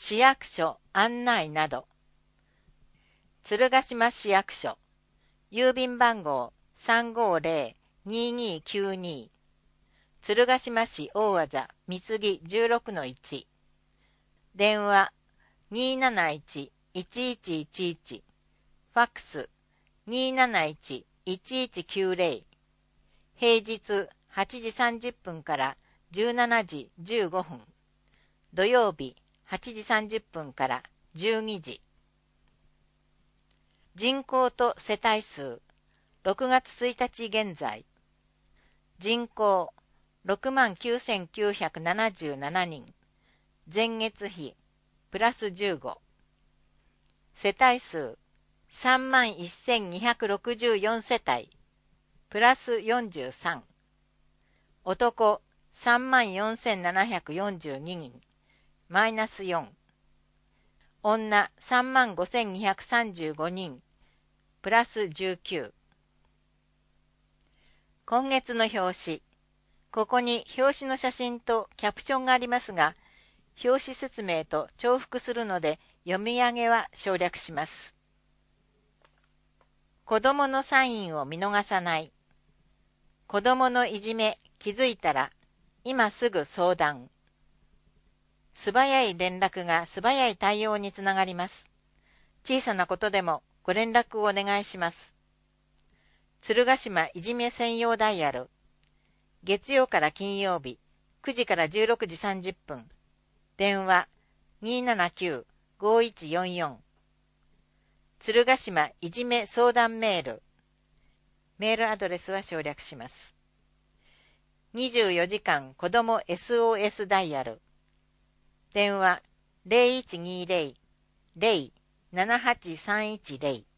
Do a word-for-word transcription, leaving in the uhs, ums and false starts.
市役所案内など。鶴ヶ島市役所、郵便番号 さんごーぜろにーにーきゅうに、鶴ヶ島市大字三木 じゅうろくのいち、電話 にーなないち いちいちいちいち、ファックス にーなないち いちいちきゅうぜろ、平日はちじさんじゅっぷんからじゅうしちじじゅうごふん、土曜日はちじさんじゅっぷんからじゅうにじ。人口と世帯数、ろくがつついたち現在、人口ろくまんきゅうせんきゅうひゃくななじゅうななにん、前月比プラスじゅうご、世帯数さんまんせんにひゃくろくじゅうよん世帯、プラスよんじゅうさん、男さんまんよんせんななひゃくよんじゅうににん、マイナスよん、女さんまんごせんにひゃくさんじゅうごにん、プラスじゅうきゅう。今月の表紙。ここに表紙の写真とキャプションがありますが、表紙説明と重複するので読み上げは省略します。子供のサインを見逃さない。子供のいじめ気づいたら今すぐ相談。素早い連絡が素早い対応につながります。小さなことでもご連絡をお願いします。鶴ヶ島いじめ専用ダイヤル。月曜から金曜日くじからじゅうろくじさんじゅっぷん。電話 にーななきゅう ごーいちよんよん。鶴ヶ島いじめ相談メール。メールアドレスは省略します。にじゅうよじかん子ども エスオーエス ダイヤル。電話 ゼロいちにーゼロ ゼロ ななはちさんいちゼロ。